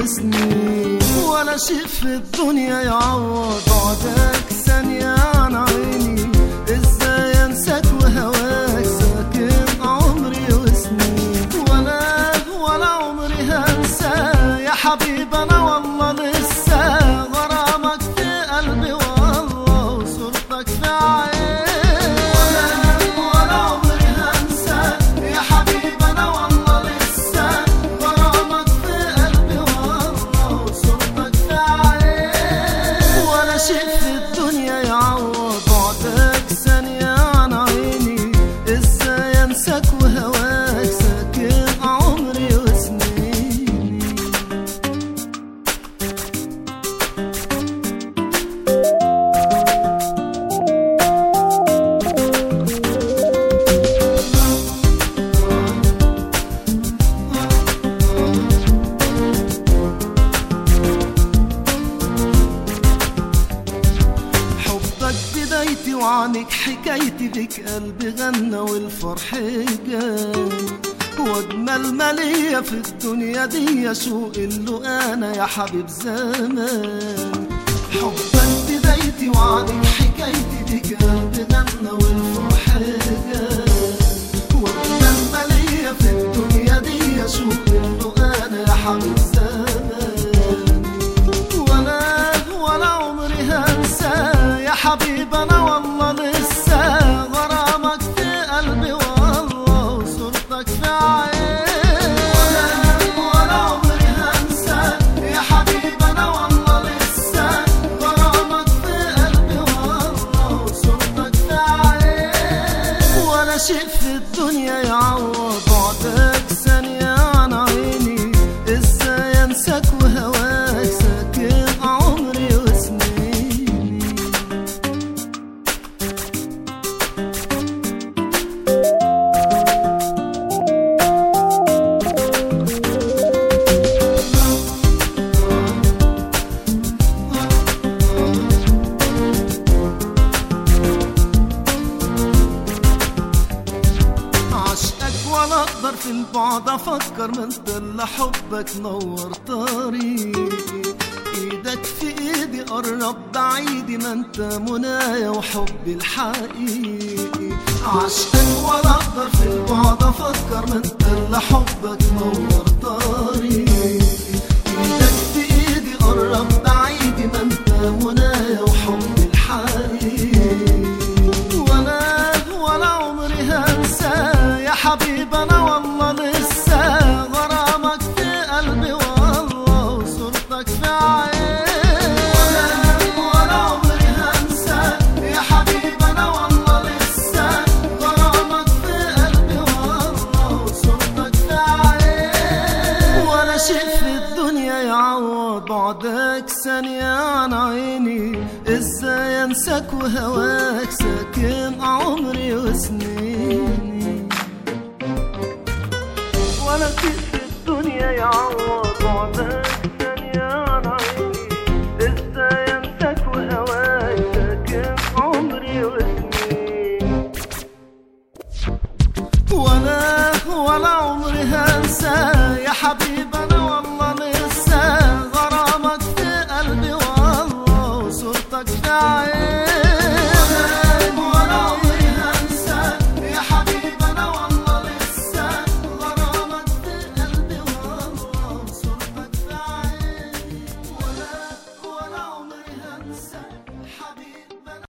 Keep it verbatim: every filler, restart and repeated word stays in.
وسنين، ولا شيء في الدنيا يعوض بعدك ثانية عن عيني. ازاي انساك وهواك ساكن عمري وسنين، ولا ولا عمري هنسى يا حبيب انا والله لسه غرامك في قلبي والله وصورتك في عيني. ولا ولا عمري هنسى يا حبيب انا والله لسه غرامك في قلبي والله وصورتك في عيني. ولا شيء في الدنيا يعوض بعدك ثانية عن عيني. ازاي انساك وهواك ساكن عمري وسنين. حبك بدايتي وعنك حكايتي، بك قلبي غنى والفرح جاي. واجمل ما ليا في الدنيا دي شوق اللي انا يا حبيب زمان. حبك بدايتي وعنك حكايتي، بك قلبي غنى والفرح جاي. واجمل ما ليا في الدنيا دي شوق اللي انا يا حبيب زمان. ولا ولا عمري هنسى يا حبيب انا والله لسه غرامك في قلبي والله وصورتك في عيني. ولا ولا عمري هنسى يا حبيب انا والله لسه غرامك في قلبي والله وصورتك في عيني. ولا شيء في الدنيا يعوض بعدك ثانية عن عيني. ازاي انساك وهواك ساكن عمري وسنين. عشقك ولا اقدر في البعد افكر، ما انت اللي حبك نور طريقي. ايدك في ايدي قرب بعيدي، ما انت منايا وحبي الحقيقي. عشقك ولا اقدر في البعد افكر، ما انت اللي حبك نور طريقي. ايدك في ايدي قرب بعيدي، ما انت منايا وحبي الحقيقي. ولا ولا عمري هنسى يا حبيب انا والله لسه غرامك في قلبي والله وصورتك في عيني. ولا ولا عمري هنسى يا حبيب انا والله لسه غرامك في قلبي والله وصورتك في عيني. ولا شيء في الدنيا يعوض بعدك ثانية عن عيني. ازاي انساك وهواك ساكن عمري وسنين. ولا شيء في الدنيا يعوض بعدك ثانية عن عيني. ازاي انساك وهواك ساكن عمري وسنين. ولا ولا عمري هنسى يا حبيبي